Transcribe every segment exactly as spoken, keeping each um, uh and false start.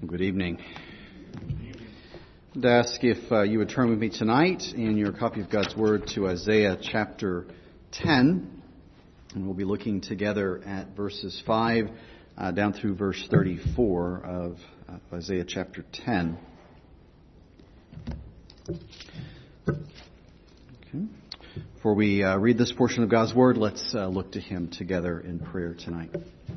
Good evening. I'd ask if uh, you would turn with me tonight in your copy of God's Word to Isaiah chapter ten. And we'll be looking together at verses five uh, down through verse thirty-four of uh, Isaiah chapter ten. Okay. Before we uh, read this portion of God's Word, let's uh, look to Him together in prayer tonight.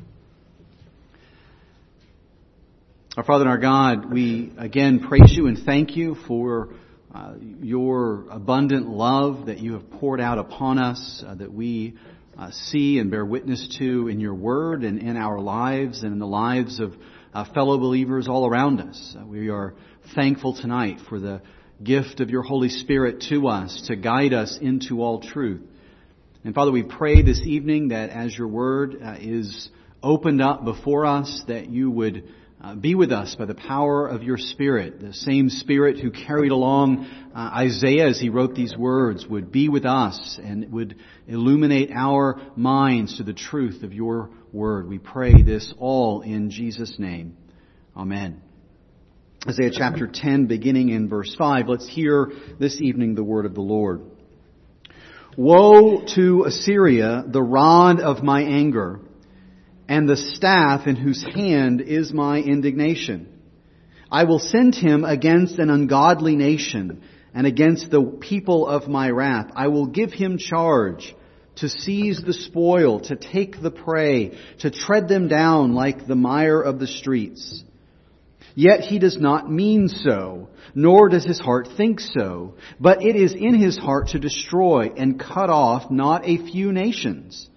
Our Father and our God, we again praise you and thank you for uh, your abundant love that you have poured out upon us, uh, that we uh, see and bear witness to in your word and in our lives and in the lives of uh, fellow believers all around us. Uh, we are thankful tonight for the gift of your Holy Spirit to us to guide us into all truth. And Father, we pray this evening that as your word uh, is opened up before us, that you would Uh, be with us by the power of your Spirit. The same Spirit who carried along uh, Isaiah as he wrote these words would be with us and would illuminate our minds to the truth of your word. We pray this all in Jesus' name. Amen. Isaiah chapter ten, beginning in verse five. Let's hear this evening the word of the Lord. Woe to Assyria, the rod of my anger, and the staff in whose hand is my indignation. I will send him against an ungodly nation and against the people of my wrath. I will give him charge to seize the spoil, to take the prey, to tread them down like the mire of the streets. Yet he does not mean so, nor does his heart think so, but it is in his heart to destroy and cut off not a few nations.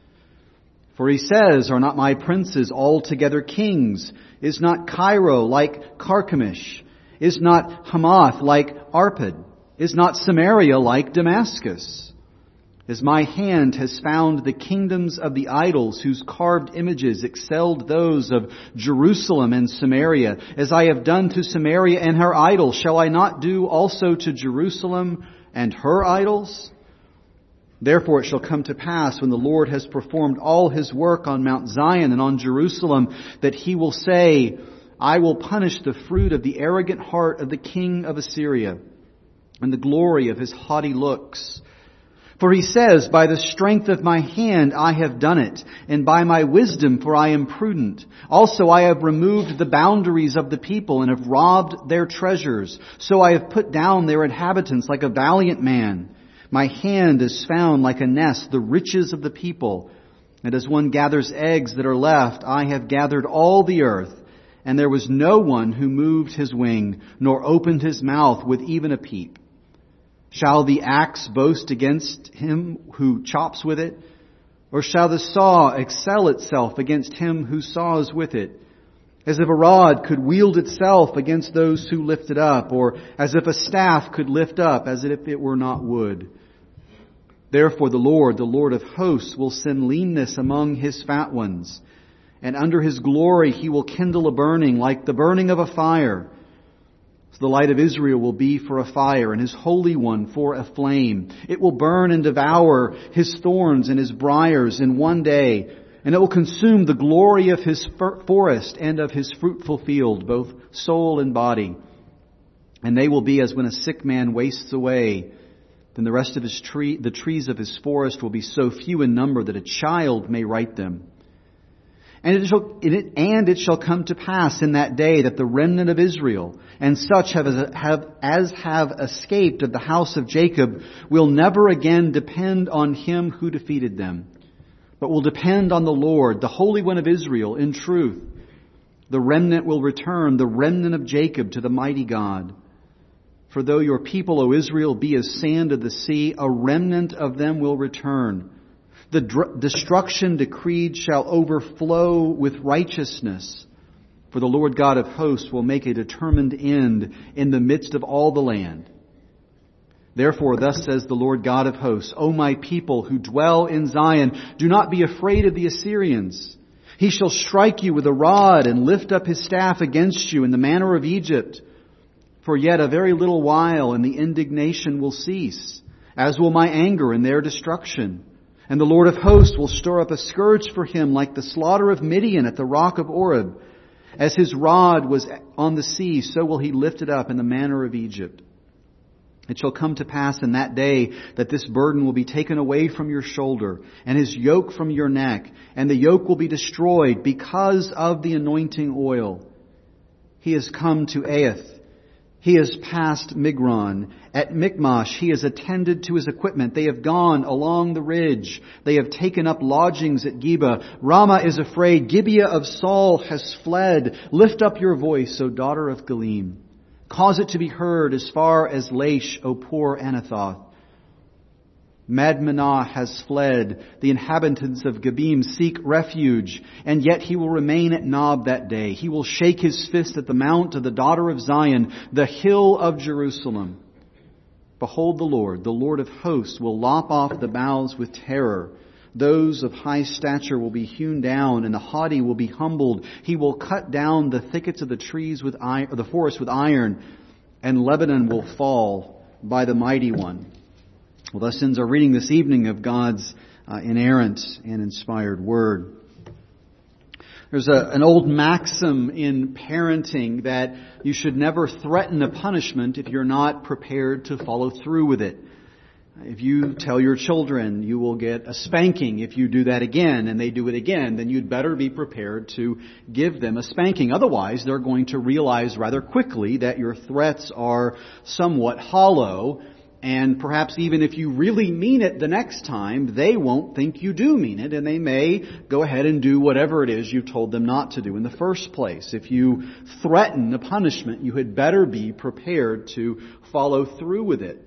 For he says, are not my princes altogether kings? Is not Cairo like Carchemish? Is not Hamath like Arpad? Is not Samaria like Damascus? As my hand has found the kingdoms of the idols whose carved images excelled those of Jerusalem and Samaria, as I have done to Samaria and her idols, shall I not do also to Jerusalem and her idols? Therefore it shall come to pass when the Lord has performed all his work on Mount Zion and on Jerusalem, that he will say, I will punish the fruit of the arrogant heart of the king of Assyria and the glory of his haughty looks. For he says, by the strength of my hand I have done it, and by my wisdom, for I am prudent. Also I have removed the boundaries of the people and have robbed their treasures. So I have put down their inhabitants like a valiant man. My hand is found like a nest, the riches of the people. And as one gathers eggs that are left, I have gathered all the earth. And there was no one who moved his wing, nor opened his mouth with even a peep. Shall the axe boast against him who chops with it? Or shall the saw excel itself against him who saws with it? As if a rod could wield itself against those who lift it up, or as if a staff could lift up, as if it were not wood. Therefore the Lord, the Lord of hosts, will send leanness among his fat ones, and under his glory he will kindle a burning like the burning of a fire. So the light of Israel will be for a fire, and his Holy One for a flame. It will burn and devour his thorns and his briars in one day, and it will consume the glory of his forest and of his fruitful field, both soul and body. And they will be as when a sick man wastes away. Then the rest of his tree, the trees of his forest will be so few in number that a child may write them. And it shall, it, and it shall come to pass in that day that the remnant of Israel and such have, have, as have escaped of the house of Jacob will never again depend on him who defeated them, but will depend on the Lord, the Holy One of Israel, in truth. The remnant will return, the remnant of Jacob, to the mighty God. For though your people, O Israel, be as sand of the sea, a remnant of them will return. The dr- destruction decreed shall overflow with righteousness. For the Lord God of hosts will make a determined end in the midst of all the land. Therefore, thus says the Lord God of hosts, O my people who dwell in Zion, do not be afraid of the Assyrians. He shall strike you with a rod and lift up his staff against you in the manner of Egypt. For yet a very little while, and the indignation will cease, as will my anger and their destruction. And the Lord of hosts will stir up a scourge for him like the slaughter of Midian at the rock of Oreb. As his rod was on the sea, so will he lift it up in the manner of Egypt. It shall come to pass in that day that this burden will be taken away from your shoulder, and his yoke from your neck, and the yoke will be destroyed because of the anointing oil. He has come to Aeth. He has passed Migron. At Michmash he has attended to his equipment. They have gone along the ridge. They have taken up lodgings at Geba. Ramah is afraid. Gibeah of Saul has fled. Lift up your voice, O daughter of Galim. Cause it to be heard as far as Laish, O poor Anathoth. Madmenah has fled. The inhabitants of Gebim seek refuge. And yet he will remain at Nob that day. He will shake his fist at the mount of the daughter of Zion, the hill of Jerusalem. Behold the Lord, the Lord of hosts, will lop off the boughs with terror. Those of high stature will be hewn down, and the haughty will be humbled. He will cut down the thickets of the trees with iron, or the forest with iron, and Lebanon will fall by the mighty one. Well, thus ends our reading this evening of God's uh, inerrant and inspired word. There's a, an old maxim in parenting that you should never threaten a punishment if you're not prepared to follow through with it. If you tell your children you will get a spanking if you do that again and they do it again, then you'd better be prepared to give them a spanking. Otherwise, they're going to realize rather quickly that your threats are somewhat hollow, and perhaps even if you really mean it the next time, they won't think you do mean it, and they may go ahead and do whatever it is you told them not to do in the first place. If you threaten a punishment, you had better be prepared to follow through with it.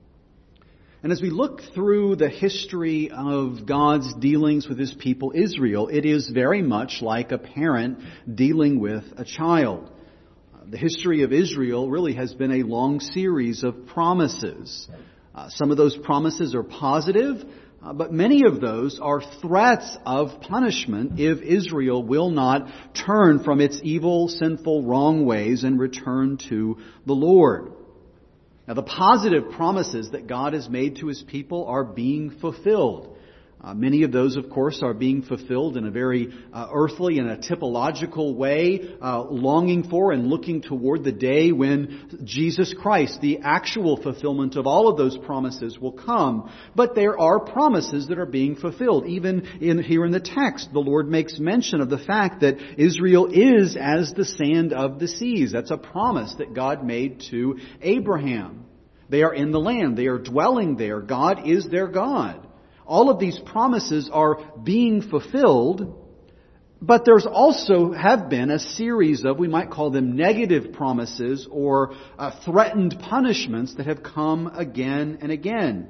And as we look through the history of God's dealings with His people Israel, it is very much like a parent dealing with a child. The history of Israel really has been a long series of promises. Uh, some of those promises are positive, uh, but many of those are threats of punishment if Israel will not turn from its evil, sinful, wrong ways and return to the Lord. Now, the positive promises that God has made to His people are being fulfilled. Uh, many of those, of course, are being fulfilled in a very uh, earthly and a typological way, uh, longing for and looking toward the day when Jesus Christ, the actual fulfillment of all of those promises, will come. But there are promises that are being fulfilled. Even in here in the text, the Lord makes mention of the fact that Israel is as the sand of the seas. That's a promise that God made to Abraham. They are in the land. They are dwelling there. God is their God. All of these promises are being fulfilled, but there's also have been a series of, we might call them negative promises or uh, threatened punishments that have come again and again.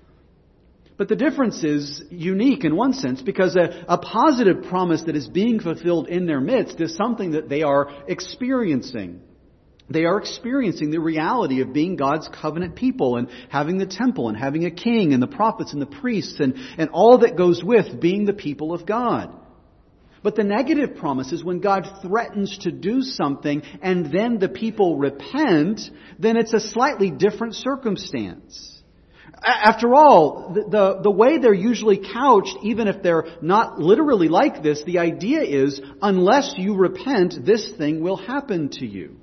But the difference is unique in one sense, because a, a positive promise that is being fulfilled in their midst is something that they are experiencing. They are experiencing the reality of being God's covenant people and having the temple and having a king and the prophets and the priests and, and all that goes with being the people of God. But the negative promise is when God threatens to do something and then the people repent, then it's a slightly different circumstance. After all, the, the, the way they're usually couched, even if they're not literally like this, the idea is, unless you repent, this thing will happen to you.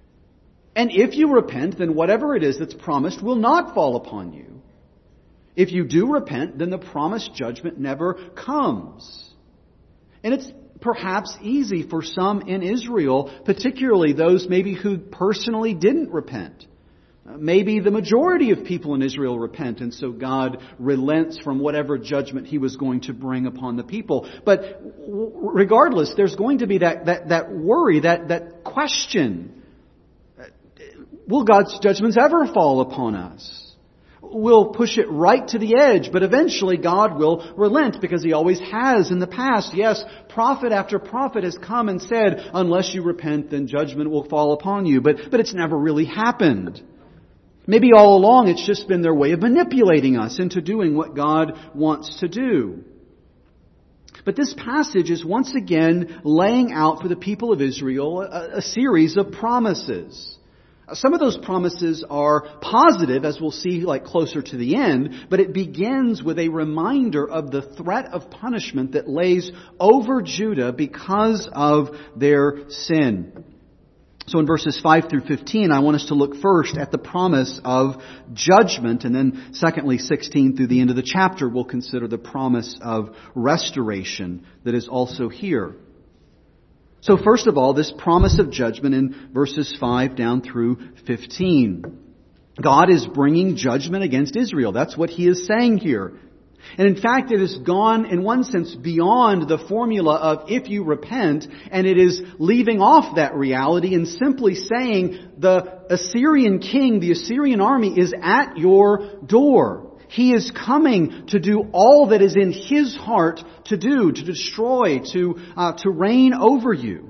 And if you repent, then whatever it is that's promised will not fall upon you. If you do repent, then the promised judgment never comes. And it's perhaps easy for some in Israel, particularly those maybe who personally didn't repent. Maybe the majority of people in Israel repent, and so God relents from whatever judgment He was going to bring upon the people. But regardless, there's going to be that, that, that worry, that, that question. Will God's judgments ever fall upon us? We'll push it right to the edge, but eventually God will relent because He always has in the past. Yes, prophet after prophet has come and said, unless you repent, then judgment will fall upon you. But, but it's never really happened. Maybe all along it's just been their way of manipulating us into doing what God wants to do. But this passage is once again laying out for the people of Israel a, a series of promises. Some of those promises are positive, as we'll see like closer to the end, but it begins with a reminder of the threat of punishment that lays over Judah because of their sin. So in verses five through fifteen, I want us to look first at the promise of judgment, and then secondly, sixteen through the end of the chapter, we'll consider the promise of restoration that is also here. So first of all, this promise of judgment in verses five down through fifteen. God is bringing judgment against Israel. That's what He is saying here. And in fact, it has gone, in one sense, beyond the formula of if you repent, and it is leaving off that reality and simply saying the Assyrian king, the Assyrian army is at your door. He is coming to do all that is in His heart to do, to destroy, to uh, to reign over you.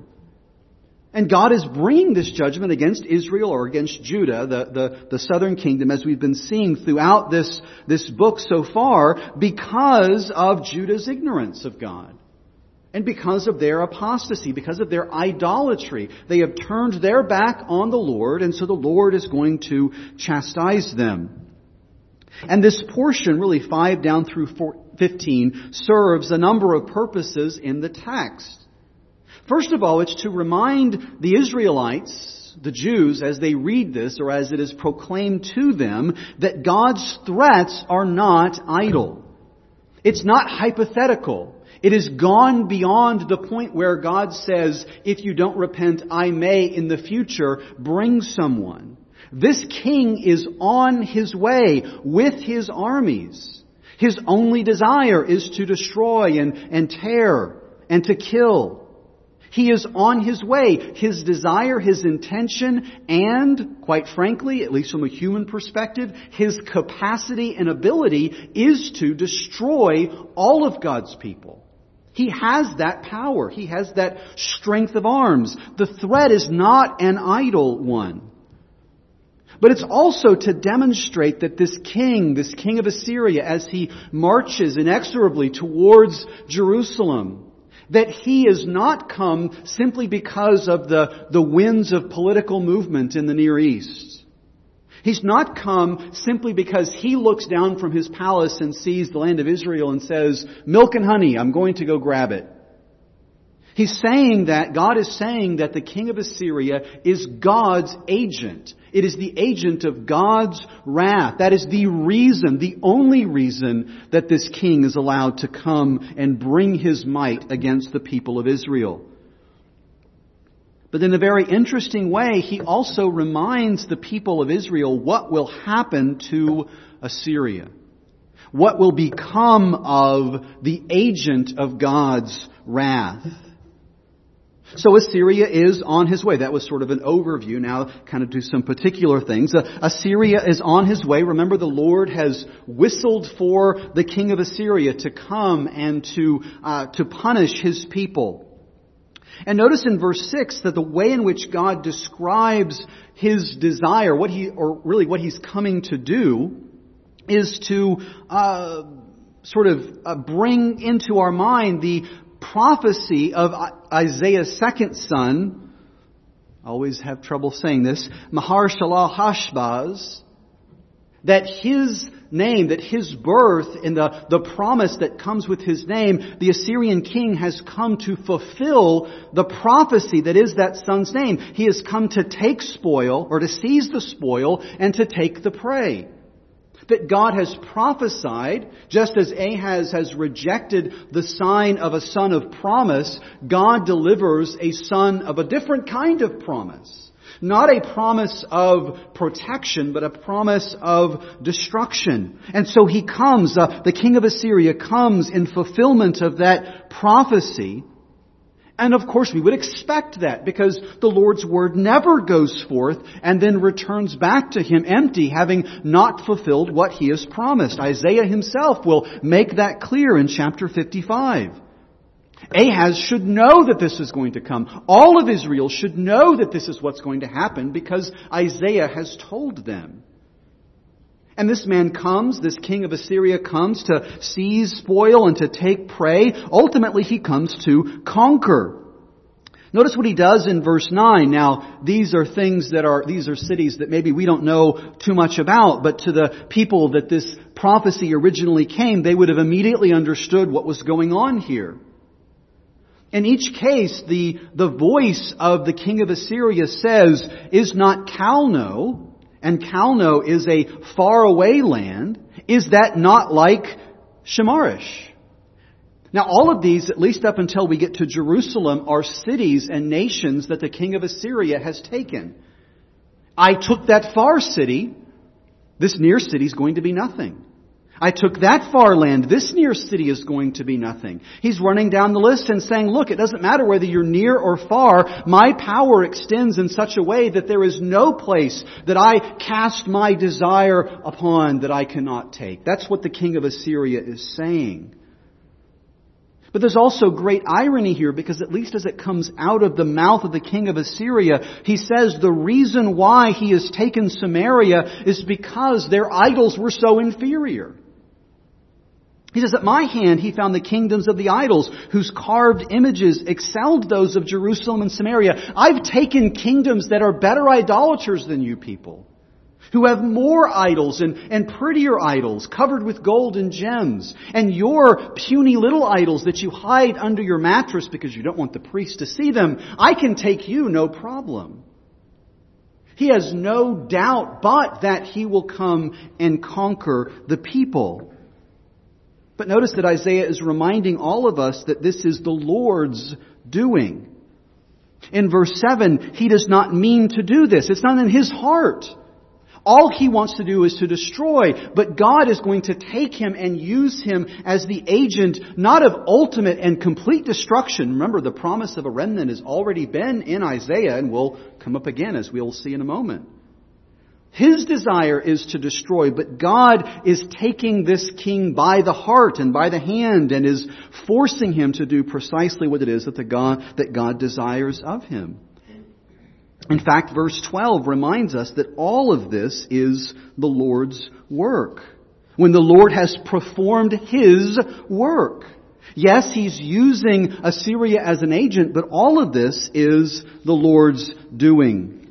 And God is bringing this judgment against Israel or against Judah, the, the, the southern kingdom, as we've been seeing throughout this, this book so far, because of Judah's ignorance of God. And because of their apostasy, because of their idolatry. They have turned their back on the Lord, and so the Lord is going to chastise them. And this portion, really five down through fifteen, serves a number of purposes in the text. First of all, it's to remind the Israelites, the Jews, as they read this, or as it is proclaimed to them, that God's threats are not idle. It's not hypothetical. It has gone beyond the point where God says, if you don't repent, I may in the future bring someone. This king is on his way with his armies. His only desire is to destroy and, and tear and to kill. He is on his way. His desire, his intention, and, quite frankly, at least from a human perspective, his capacity and ability is to destroy all of God's people. He has that power. He has that strength of arms. The threat is not an idle one. But it's also to demonstrate that this king, this king of Assyria, as he marches inexorably towards Jerusalem, that he has not come simply because of the, the winds of political movement in the Near East. He's not come simply because he looks down from his palace and sees the land of Israel and says, milk and honey, I'm going to go grab it. He's saying that, God is saying that the king of Assyria is God's agent. It is the agent of God's wrath. That is the reason, the only reason that this king is allowed to come and bring his might against the people of Israel. But in a very interesting way, he also reminds the people of Israel what will happen to Assyria. What will become of the agent of God's wrath. So Assyria is on his way. That was sort of an overview. Now kind of do some particular things. Uh, Assyria is on his way. Remember, the Lord has whistled for the king of Assyria to come and to uh, to punish his people. And notice in verse six that the way in which God describes his desire, what he, or really what he's coming to do, is to uh, sort of uh, bring into our mind the prophecy of Isaiah's second son. I always have trouble saying this. Maher-shalal-Hash-Baz. That his name, that his birth and the, the promise that comes with his name, the Assyrian king has come to fulfill the prophecy that is that son's name. He has come to take spoil, or to seize the spoil, and to take the prey. That God has prophesied, just as Ahaz has rejected the sign of a son of promise, God delivers a son of a different kind of promise. Not a promise of protection, but a promise of destruction. And so he comes, uh, the king of Assyria comes in fulfillment of that prophecy. And of course we would expect that, because the Lord's word never goes forth and then returns back to him empty, having not fulfilled what he has promised. Isaiah himself will make that clear in chapter fifty-five. Ahaz should know that this is going to come. All of Israel should know that this is what's going to happen, because Isaiah has told them. And this man comes, this king of Assyria comes to seize spoil and to take prey. Ultimately, he comes to conquer. Notice what he does in verse nine. Now, these are things that are, these are cities that maybe we don't know too much about, but to the people that this prophecy originally came, they would have immediately understood what was going on here. In each case, the, the voice of the king of Assyria says, is not Calno, and Calno is a faraway land, is that not like Shamarish? Now all of these, at least up until we get to Jerusalem, are cities and nations that the king of Assyria has taken. I took that far city, this near city is going to be nothing. I took that far land, this near city is going to be nothing. He's running down the list and saying, look, it doesn't matter whether you're near or far, my power extends in such a way that there is no place that I cast my desire upon that I cannot take. That's what the king of Assyria is saying. But there's also great irony here, because at least as it comes out of the mouth of the king of Assyria, he says the reason why he has taken Samaria is because their idols were so inferior. He says, at my hand he found the kingdoms of the idols, whose carved images excelled those of Jerusalem and Samaria. I've taken kingdoms that are better idolaters than you people, who have more idols and, and prettier idols covered with gold and gems. And your puny little idols that you hide under your mattress because you don't want the priest to see them, I can take you no problem. He has no doubt but that he will come and conquer the people. But notice that Isaiah is reminding all of us that this is the Lord's doing. In verse seven, he does not mean to do this. It's not in his heart. All he wants to do is to destroy, but God is going to take him and use him as the agent, not of ultimate and complete destruction. Remember, the promise of a remnant has already been in Isaiah and will come up again, as we'll see in a moment. His desire is to destroy, but God is taking this king by the heart and by the hand and is forcing him to do precisely what it is that the God, that God desires of him. In fact, verse twelve reminds us that all of this is the Lord's work. When the Lord has performed His work. Yes, He's using Assyria as an agent, but all of this is the Lord's doing.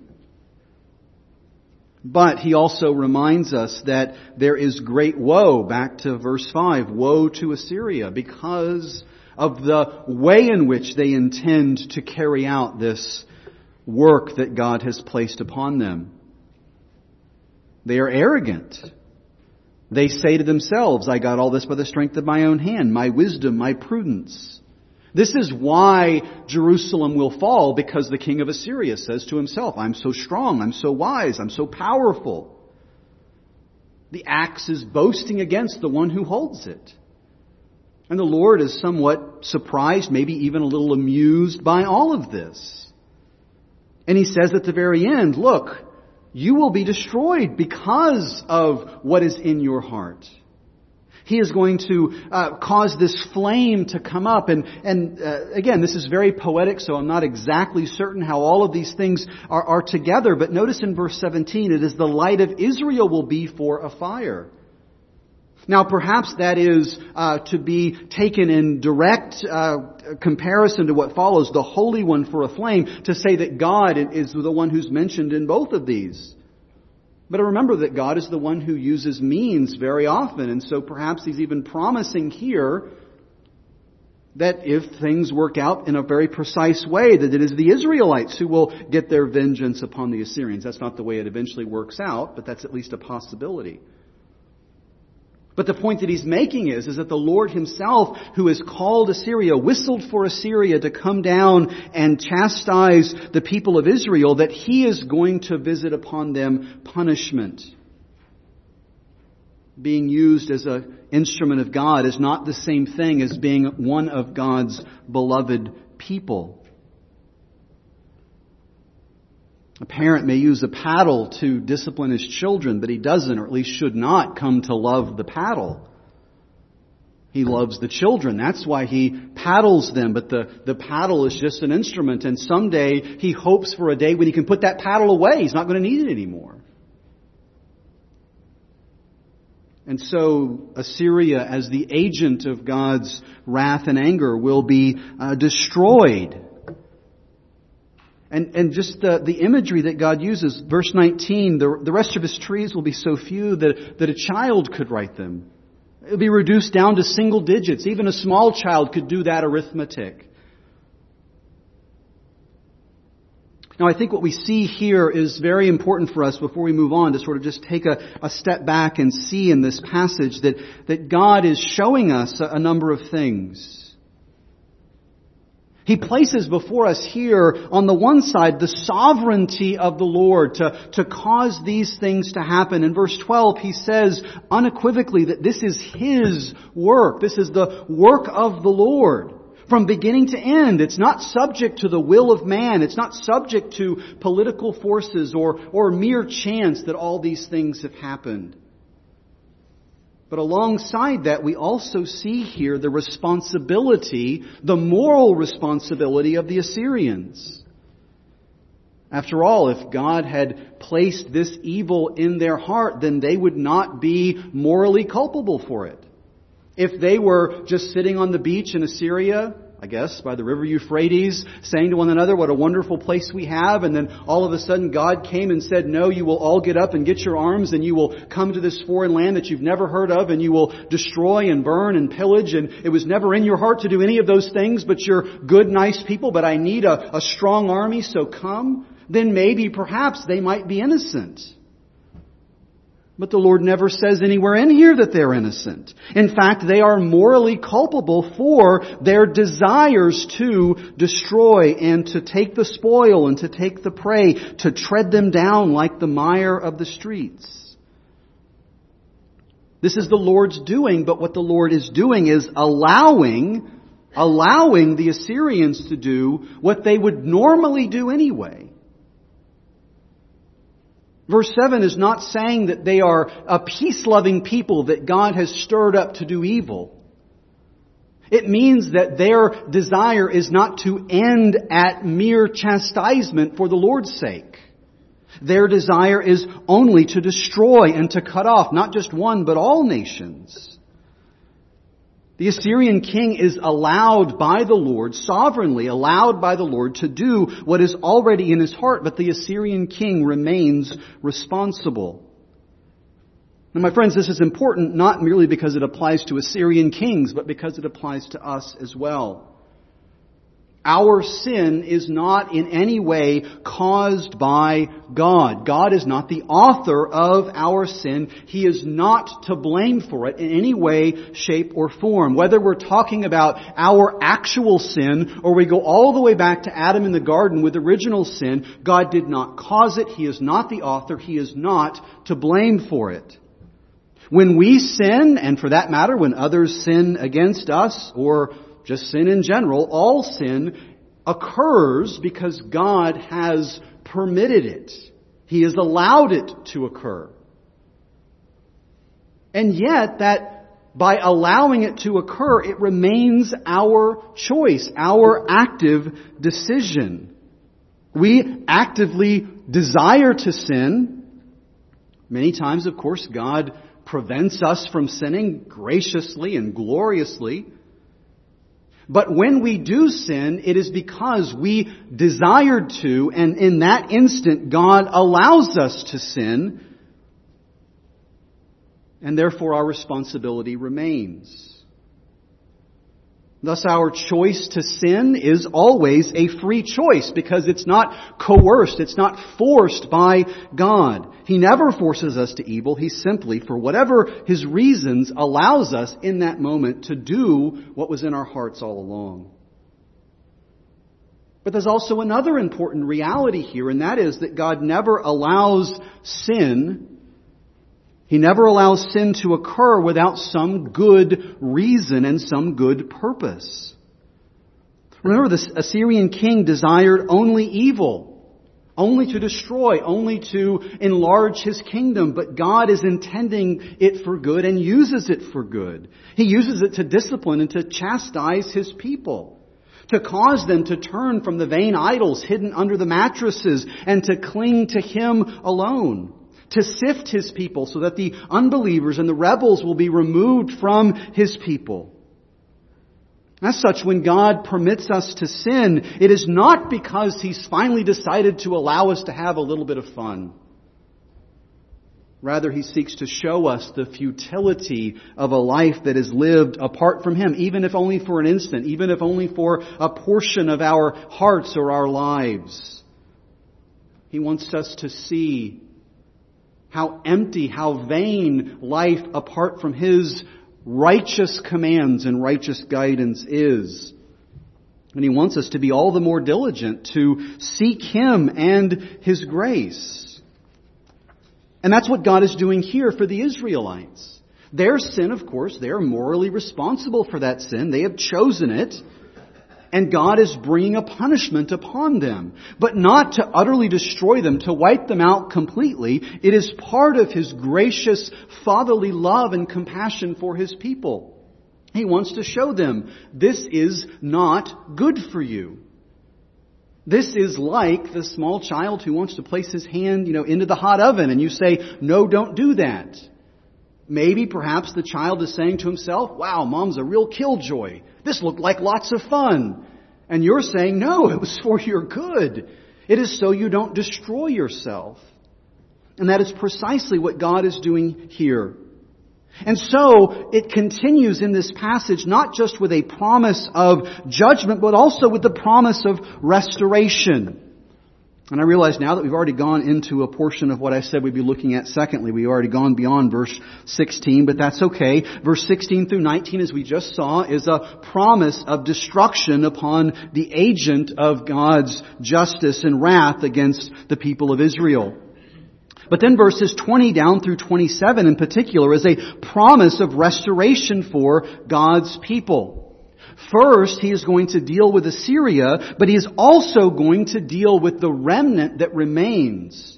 But He also reminds us that there is great woe, back to verse five, woe to Assyria, because of the way in which they intend to carry out this work that God has placed upon them. They are arrogant. They say to themselves, I got all this by the strength of my own hand, my wisdom, my prudence. This is why Jerusalem will fall, because the king of Assyria says to himself, I'm so strong, I'm so wise, I'm so powerful. The axe is boasting against the one who holds it. And the Lord is somewhat surprised, maybe even a little amused by all of this. And He says at the very end, look, you will be destroyed because of what is in your heart. He is going to uh, cause this flame to come up. And, and uh, again, this is very poetic, so I'm not exactly certain how all of these things are, are together. But notice in verse seventeen, it is the light of Israel will be for a fire. Now, perhaps that is uh, to be taken in direct uh, comparison to what follows, the Holy One for a flame, to say that God is the one who's mentioned in both of these. But remember that God is the one who uses means very often, and so perhaps He's even promising here that if things work out in a very precise way, that it is the Israelites who will get their vengeance upon the Assyrians. That's not the way it eventually works out, but that's at least a possibility. But the point that he's making is, is that the Lord Himself, who has called Assyria, whistled for Assyria to come down and chastise the people of Israel, that He is going to visit upon them punishment. Being used as an instrument of God is not the same thing as being one of God's beloved people. A parent may use a paddle to discipline his children, but he doesn't, or at least should not, come to love the paddle. He loves the children. That's why he paddles them. But the, the paddle is just an instrument. And someday he hopes for a day when he can put that paddle away. He's not going to need it anymore. And so Assyria, as the agent of God's wrath and anger, will be uh, destroyed. And, and just the, the imagery that God uses, verse nineteen, the, the rest of His trees will be so few that, that a child could write them. It will be reduced down to single digits. Even a small child could do that arithmetic. Now, I think what we see here is very important for us before we move on to sort of just take a, a step back and see in this passage that, that God is showing us a, a number of things. He places before us here, on the one side, the sovereignty of the Lord to, to cause these things to happen. In verse twelve, He says unequivocally that this is His work. This is the work of the Lord. From beginning to end, it's not subject to the will of man. It's not subject to political forces or, or mere chance that all these things have happened. But alongside that, we also see here the responsibility, the moral responsibility of the Assyrians. After all, if God had placed this evil in their heart, then they would not be morally culpable for it. If they were just sitting on the beach in Assyria, I guess, by the river Euphrates, saying to one another, what a wonderful place we have, and then all of a sudden God came and said, no, you will all get up and get your arms, and you will come to this foreign land that you've never heard of, and you will destroy and burn and pillage, and it was never in your heart to do any of those things, but you're good, nice people, but I need a, a strong army, so come. Then maybe, perhaps, they might be innocent. But the Lord never says anywhere in here that they're innocent. In fact, they are morally culpable for their desires to destroy and to take the spoil and to take the prey, to tread them down like the mire of the streets. This is the Lord's doing, but what the Lord is doing is allowing, allowing the Assyrians to do what they would normally do anyway. Verse seven is not saying that they are a peace-loving people that God has stirred up to do evil. It means that their desire is not to end at mere chastisement for the Lord's sake. Their desire is only to destroy and to cut off not just one but all nations. The Assyrian king is allowed by the Lord, sovereignly allowed by the Lord to do what is already in his heart, but the Assyrian king remains responsible. Now, my friends, this is important not merely because it applies to Assyrian kings, but because it applies to us as well. Our sin is not in any way caused by God. God is not the author of our sin. He is not to blame for it in any way, shape, or form. Whether we're talking about our actual sin or we go all the way back to Adam in the garden with original sin, God did not cause it. He is not the author. He is not to blame for it. When we sin, and for that matter, when others sin against us or just sin in general, all sin occurs because God has permitted it. He has allowed it to occur. And yet, that by allowing it to occur, it remains our choice, our active decision. We actively desire to sin. Many times, of course, God prevents us from sinning graciously and gloriously. But when we do sin, it is because we desired to, and in that instant God allows us to sin, and therefore our responsibility remains. Thus our choice to sin is always a free choice because it's not coerced, it's not forced by God. He never forces us to evil. He simply, for whatever His reasons, allows us in that moment to do what was in our hearts all along. But there's also another important reality here, and that is that God never allows sin He never allows sin to occur without some good reason and some good purpose. Remember, the Assyrian king desired only evil, only to destroy, only to enlarge his kingdom. But God is intending it for good and uses it for good. He uses it to discipline and to chastise His people, to cause them to turn from the vain idols hidden under the mattresses and to cling to Him alone. To sift His people so that the unbelievers and the rebels will be removed from His people. As such, when God permits us to sin, it is not because He's finally decided to allow us to have a little bit of fun. Rather, He seeks to show us the futility of a life that is lived apart from Him, even if only for an instant, even if only for a portion of our hearts or our lives. He wants us to see how empty, how vain life apart from His righteous commands and righteous guidance is. And He wants us to be all the more diligent to seek Him and His grace. And that's what God is doing here for the Israelites. Their sin, of course, they are morally responsible for that sin. They have chosen it. And God is bringing a punishment upon them. But not to utterly destroy them, to wipe them out completely. It is part of His gracious, fatherly love and compassion for His people. He wants to show them, this is not good for you. This is like the small child who wants to place his hand, you know, into the hot oven, and you say, no, don't do that. Maybe, perhaps the child is saying to himself, wow, Mom's a real killjoy. This looked like lots of fun. And you're saying, no, it was for your good. It is so you don't destroy yourself. And that is precisely what God is doing here. And so it continues in this passage not just with a promise of judgment, but also with the promise of restoration. And I realize now that we've already gone into a portion of what I said we'd be looking at secondly. We've already gone beyond verse sixteen, but that's okay. Verse sixteen through nineteen, as we just saw, is a promise of destruction upon the agent of God's justice and wrath against the people of Israel. But then verses twenty down through twenty-seven in particular is a promise of restoration for God's people. First, He is going to deal with Assyria, but He is also going to deal with the remnant that remains.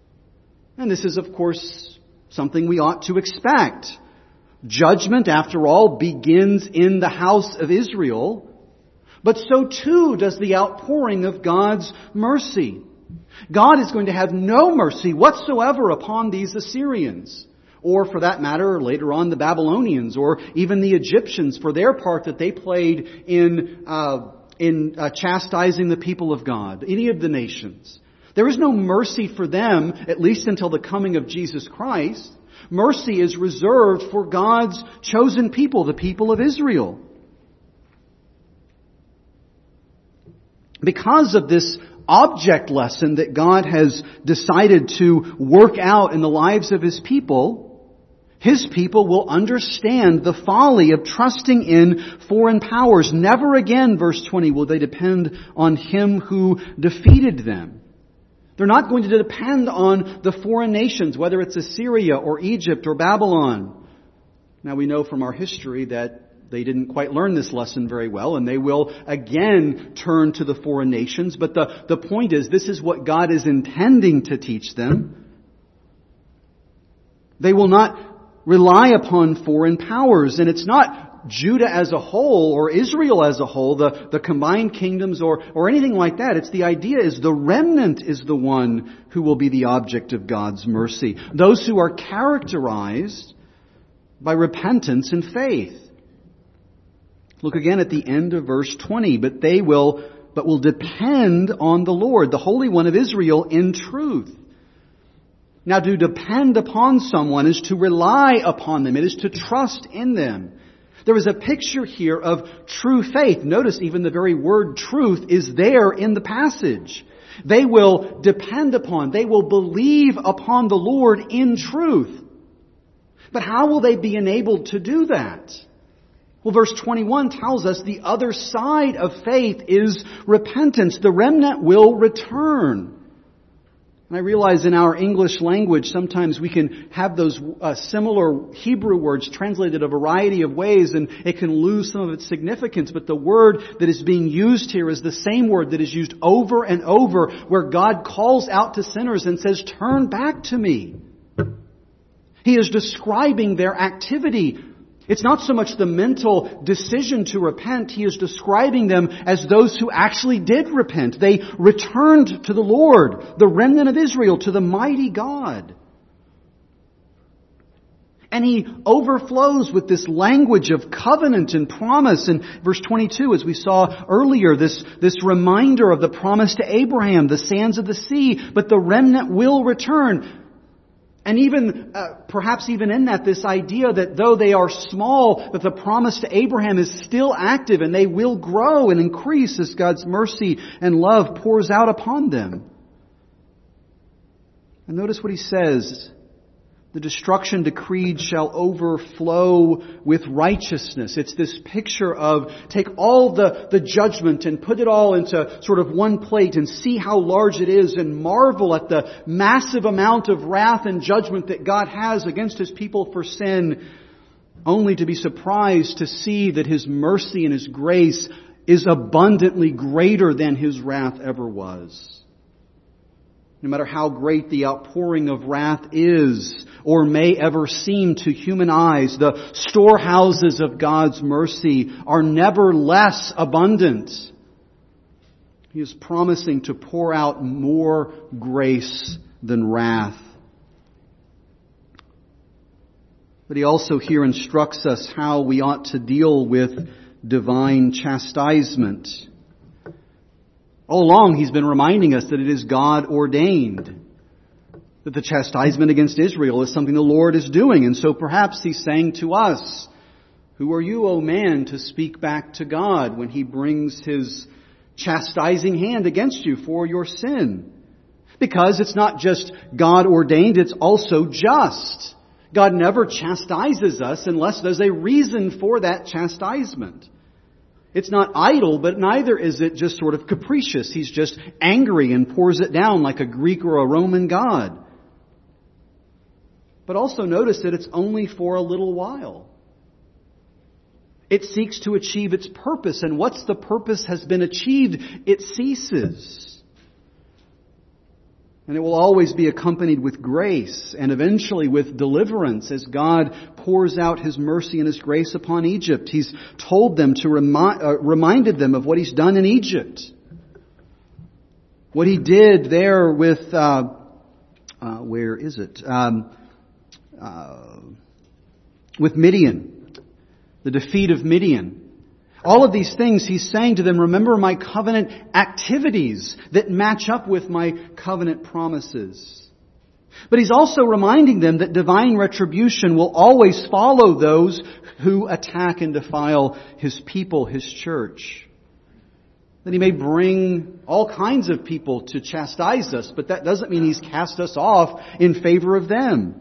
And this is, of course, something we ought to expect. Judgment, after all, begins in the house of Israel, but so too does the outpouring of God's mercy. God is going to have no mercy whatsoever upon these Assyrians. Or for that matter, later on the Babylonians or even the Egyptians for their part that they played in, uh, in uh, chastising the people of God. Any of the nations. There is no mercy for them, at least until the coming of Jesus Christ. Mercy is reserved for God's chosen people, the people of Israel. Because of this object lesson that God has decided to work out in the lives of His people, His people will understand the folly of trusting in foreign powers. Never again, verse twenty, will they depend on Him who defeated them. They're not going to depend on the foreign nations, whether it's Assyria or Egypt or Babylon. Now we know from our history that they didn't quite learn this lesson very well, and they will again turn to the foreign nations. But the, the point is, this is what God is intending to teach them. They will not rely upon foreign powers. And it's not Judah as a whole or Israel as a whole, the, the combined kingdoms or, or anything like that. It's the idea is the remnant is the one who will be the object of God's mercy. Those who are characterized by repentance and faith. Look again at the end of verse twenty. But they will, but will depend on the Lord, the Holy One of Israel, in truth. Now, to depend upon someone is to rely upon them. It is to trust in them. There is a picture here of true faith. Notice even the very word truth is there in the passage. They will depend upon, they will believe upon the Lord in truth. But how will they be enabled to do that? Well, verse twenty-one tells us the other side of faith is repentance. The remnant will return. And I realize in our English language sometimes we can have those uh, similar Hebrew words translated a variety of ways and it can lose some of its significance. But the word that is being used here is the same word that is used over and over where God calls out to sinners and says, "Turn back to me." He is describing their activity. It's not so much the mental decision to repent. He is describing them as those who actually did repent. They returned to the Lord, the remnant of Israel, to the mighty God. And He overflows with this language of covenant and promise. In verse twenty-two, as we saw earlier, this, this reminder of the promise to Abraham, the sands of the sea, but the remnant will return. And even, uh, perhaps even in that, this idea that though they are small, that the promise to Abraham is still active and they will grow and increase as God's mercy and love pours out upon them. And notice what He says. The destruction decreed shall overflow with righteousness. It's this picture of take all the, the judgment and put it all into sort of one plate and see how large it is and marvel at the massive amount of wrath and judgment that God has against His people for sin, only to be surprised to see that His mercy and His grace is abundantly greater than His wrath ever was. No matter how great the outpouring of wrath is or may ever seem to human eyes, the storehouses of God's mercy are never less abundant. He is promising to pour out more grace than wrath. But He also here instructs us how we ought to deal with divine chastisement. All along, He's been reminding us that it is God ordained. That the chastisement against Israel is something the Lord is doing. And so perhaps He's saying to us, who are you, O man, to speak back to God when He brings His chastising hand against you for your sin? Because it's not just God ordained, it's also just. God never chastises us unless there's a reason for that chastisement. It's not idle, but neither is it just sort of capricious. He's just angry and pours it down like a Greek or a Roman god. But also notice that it's only for a little while. It seeks to achieve its purpose, and once the purpose has been achieved, it ceases. And it will always be accompanied with grace and eventually with deliverance as God pours out His mercy and His grace upon Egypt. He's told them to remind, uh, reminded them of what He's done in Egypt. What He did there with, uh, uh, where is it? Um, uh, with Midian. The defeat of Midian. All of these things He's saying to them, remember my covenant activities that match up with my covenant promises. But He's also reminding them that divine retribution will always follow those who attack and defile His people, His church. That He may bring all kinds of people to chastise us, but that doesn't mean He's cast us off in favor of them.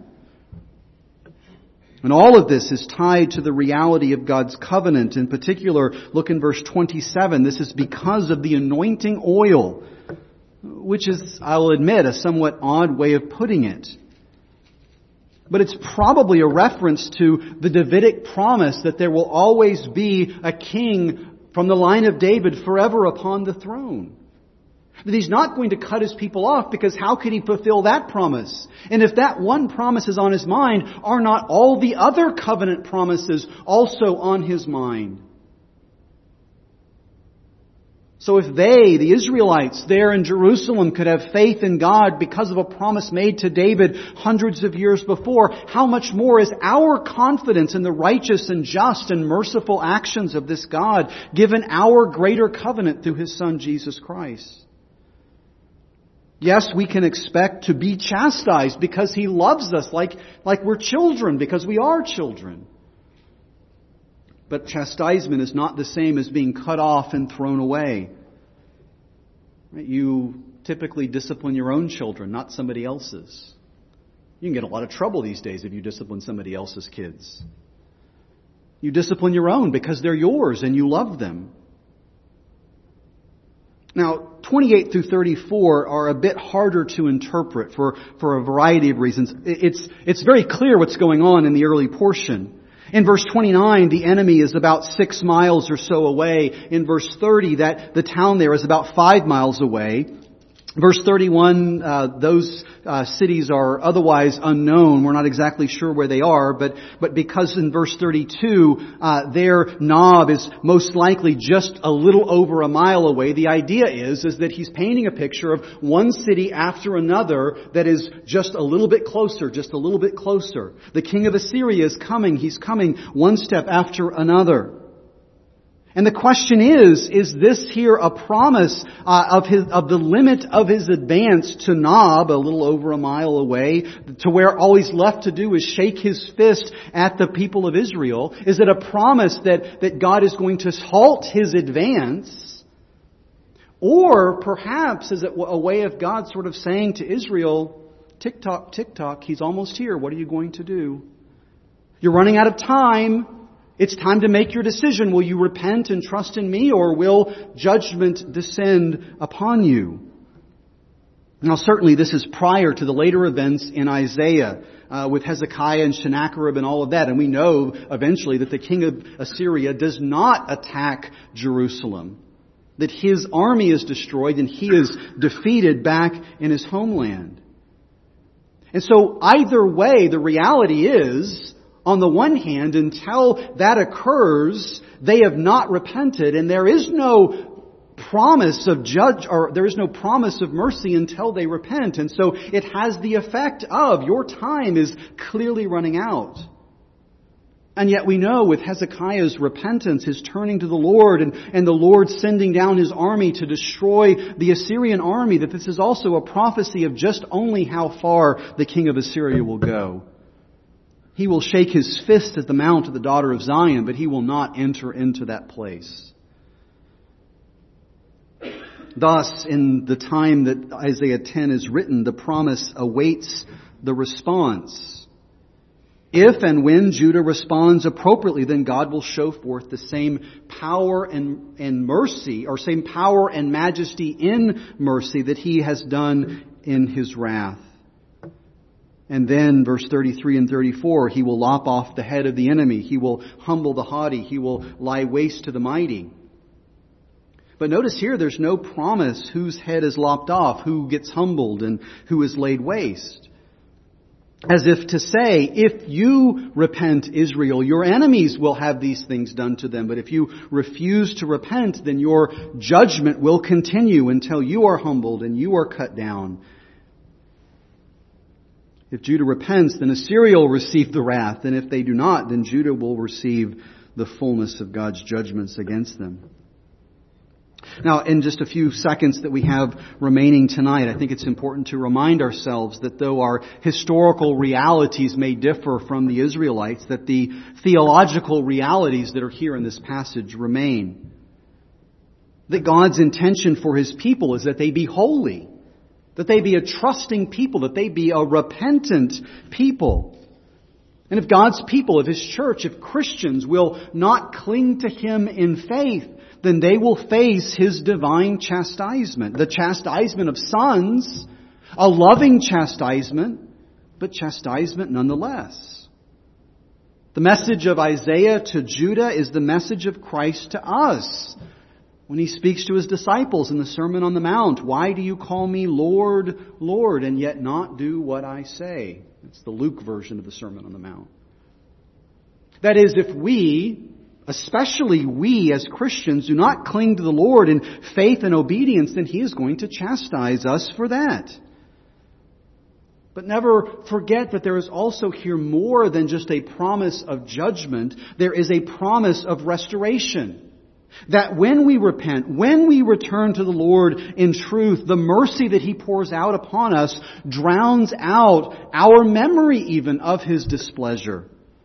And all of this is tied to the reality of God's covenant. In particular, look in verse twenty-seven. This is because of the anointing oil, which is, I'll admit, a somewhat odd way of putting it. But it's probably a reference to the Davidic promise that there will always be a king from the line of David forever upon the throne. That He's not going to cut His people off, because how could He fulfill that promise? And if that one promise is on His mind, are not all the other covenant promises also on His mind? So if they, the Israelites there in Jerusalem, could have faith in God because of a promise made to David hundreds of years before, how much more is our confidence in the righteous and just and merciful actions of this God, given our greater covenant through His Son Jesus Christ? Yes, we can expect to be chastised because He loves us like, like we're children, because we are children. But chastisement is not the same as being cut off and thrown away. You typically discipline your own children, not somebody else's. You can get a lot of trouble these days if you discipline somebody else's kids. You discipline your own because they're yours and you love them. Now, twenty-eight through thirty-four are a bit harder to interpret for, for a variety of reasons. It's, it's very clear what's going on in the early portion. In verse twenty-nine, the enemy is about six miles or so away. In verse thirty, that the town there is about five miles away. Verse thirty-one, uh, those uh, cities are otherwise unknown. We're not exactly sure where they are, but but because in verse thirty-two, uh, their Nob is most likely just a little over a mile away, the idea is, is that he's painting a picture of one city after another that is just a little bit closer, just a little bit closer. The king of Assyria is coming. He's coming one step after another. And the question is, is this here a promise uh, of his, of the limit of his advance to Nob, a little over a mile away, to where all he's left to do is shake his fist at the people of Israel? Is it a promise that, that God is going to halt his advance? Or perhaps is it a way of God sort of saying to Israel, tick-tock, tick-tock, he's almost here. What are you going to do? You're running out of time. It's time to make your decision. Will you repent and trust in me, or will judgment descend upon you? Now, certainly this is prior to the later events in Isaiah uh, with Hezekiah and Sennacherib and all of that. And we know eventually that the king of Assyria does not attack Jerusalem, that his army is destroyed and he is defeated back in his homeland. And so either way, the reality is, on the one hand, until that occurs, they have not repented, and there is no promise of judge, or there is no promise of mercy until they repent. And so it has the effect of your time is clearly running out. And yet we know with Hezekiah's repentance, his turning to the Lord, and, and the Lord sending down his army to destroy the Assyrian army, that this is also a prophecy of just only how far the king of Assyria will go. He will shake his fist at the mount of the daughter of Zion, but he will not enter into that place. Thus, in the time that Isaiah ten is written, the promise awaits the response. If and when Judah responds appropriately, then God will show forth the same power and, and mercy, or same power and majesty in mercy that He has done in His wrath. And then, verse thirty-three and thirty-four, He will lop off the head of the enemy. He will humble the haughty. He will lie waste to the mighty. But notice here, there's no promise whose head is lopped off, who gets humbled, and who is laid waste. As if to say, if you repent, Israel, your enemies will have these things done to them. But if you refuse to repent, then your judgment will continue until you are humbled and you are cut down. If Judah repents, then Assyria will receive the wrath. And if they do not, then Judah will receive the fullness of God's judgments against them. Now, in just a few seconds that we have remaining tonight, I think it's important to remind ourselves that though our historical realities may differ from the Israelites, that the theological realities that are here in this passage remain. That God's intention for His people is that they be holy. That they be a trusting people, that they be a repentant people. And if God's people, if His church, if Christians will not cling to Him in faith, then they will face His divine chastisement. The chastisement of sons, a loving chastisement, but chastisement nonetheless. The message of Isaiah to Judah is the message of Christ to us. When He speaks to His disciples in the Sermon on the Mount, why do you call me Lord, Lord, and yet not do what I say? It's the Luke version of the Sermon on the Mount. That is, if we, especially we as Christians, do not cling to the Lord in faith and obedience, then He is going to chastise us for that. But never forget that there is also here more than just a promise of judgment. There is a promise of restoration. That when we repent, when we return to the Lord in truth, the mercy that He pours out upon us drowns out our memory even of His displeasure.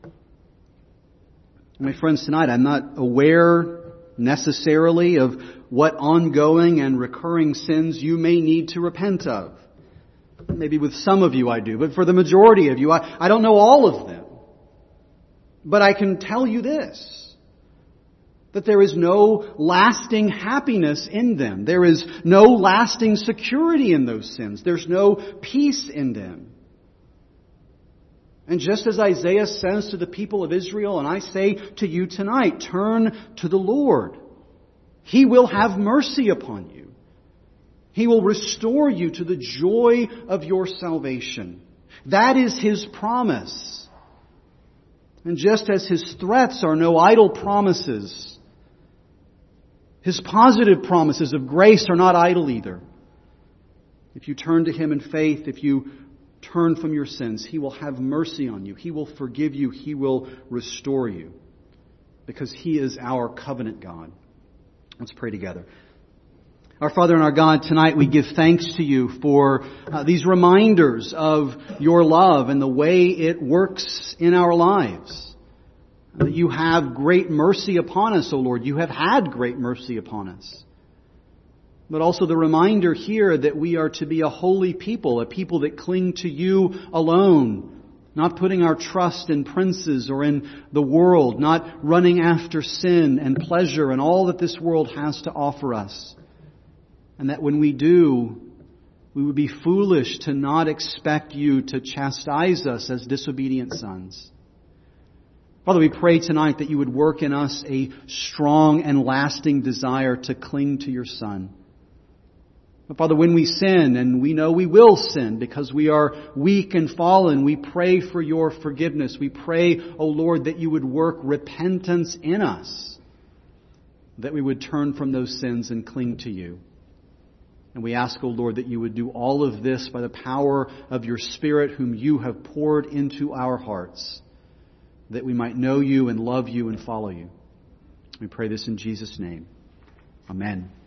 My friends, tonight I'm not aware necessarily of what ongoing and recurring sins you may need to repent of. Maybe with some of you I do, but for the majority of you, I, I don't know all of them. But I can tell you this. That there is no lasting happiness in them. There is no lasting security in those sins. There's no peace in them. And just as Isaiah says to the people of Israel, and I say to you tonight, turn to the Lord. He will have mercy upon you. He will restore you to the joy of your salvation. That is His promise. And just as His threats are no idle promises, His positive promises of grace are not idle either. If you turn to Him in faith, if you turn from your sins, He will have mercy on you. He will forgive you. He will restore you. Because He is our covenant God. Let's pray together. Our Father and our God, tonight we give thanks to You for uh, these reminders of Your love and the way it works in our lives. That You have great mercy upon us, O Lord. You have had great mercy upon us. But also the reminder here that we are to be a holy people, a people that cling to You alone, not putting our trust in princes or in the world, not running after sin and pleasure and all that this world has to offer us. And that when we do, we would be foolish to not expect You to chastise us as disobedient sons. Father, we pray tonight that You would work in us a strong and lasting desire to cling to Your Son. But Father, when we sin, and we know we will sin because we are weak and fallen, we pray for Your forgiveness. We pray, O Lord, that You would work repentance in us, that we would turn from those sins and cling to You. And we ask, O Lord, that You would do all of this by the power of Your Spirit, whom You have poured into our hearts, that we might know You and love You and follow You. We pray this in Jesus' name. Amen.